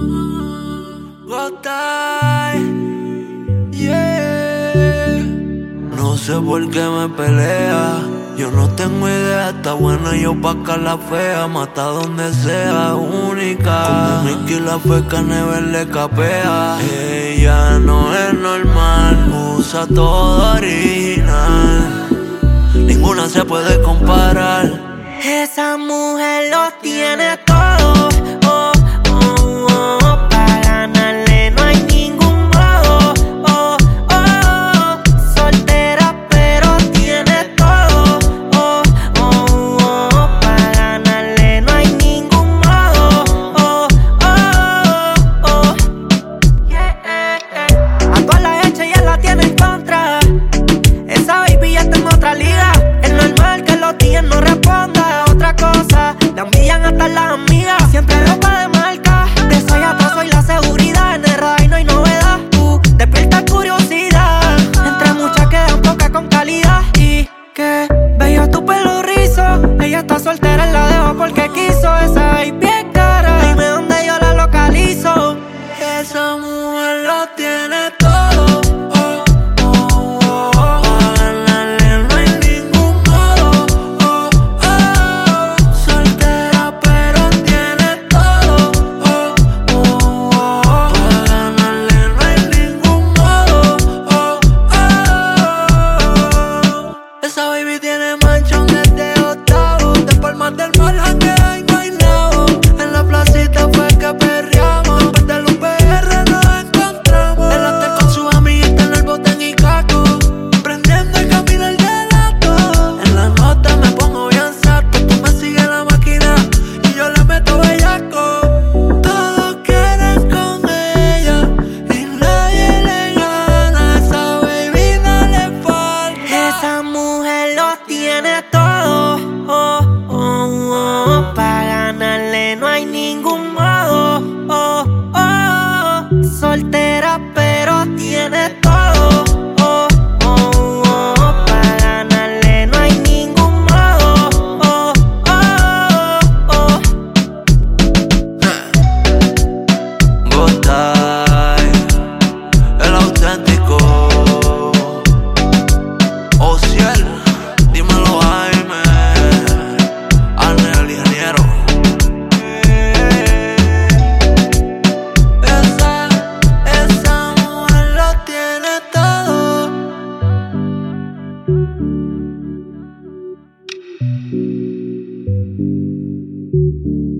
Gotay, yeah. No sé por qué me pelea. Yo no tengo idea, está buena yo pa' acá la fea. Mata donde sea, única. Como Mickey la feca, Never le capea. Ella no es normal, usa todo original. Ninguna se puede comparar. Esa mujer lo tiene todo. Oh, oh, oh. Para ganarle no hay ningún modo. Oh, oh. Soltera pero tiene todo. Oh, oh, oh. Para ganarle no hay ningún modo. Oh, oh, oh. Yeah, A todas las hechas ella la tiene en contra. Esa baby ya está en otra liga. Es normal que los días no responda. Otra cosa, la humillan hasta las amigas. Siempre ropa de marca. De soy a todo soy la seguridad. En el radar no hay novedad. Despierta curiosidad. Entre muchas quedan pocas con calidad. Y que bello tu pelo rizo. Ella está soltera, la dejo porque quiso. Esa baby es cara. Dime dónde yo la localizo. Esa mujer lo tiene todo. Esa baby tiene manchón desde octavo. De palmas del mar janguea en Guaynabo. En la placita fue que perreamos. Después del UPR nos encontramos. El hotel con sus amiguitas en el bote en Icaco. Prendiendo el camino el delato. En la nota me pongo bien sato. Tú me sigues la máquina y yo le meto bellaco. Todos quieren con ella y nadie le gana. Esa baby no le falta. Esa mujer lo tiene todo. Oh, oh, oh. Para ganarle no hay ningún modo. Oh, oh. Soltera pero tiene todo. Oh, oh, oh. Para ganarle no hay ningún modo. Oh, oh, oh. Gotay, el auténtico. Ociel, dímelo Jaime, Arne el ingeniero. Esa mujer lo tiene todo.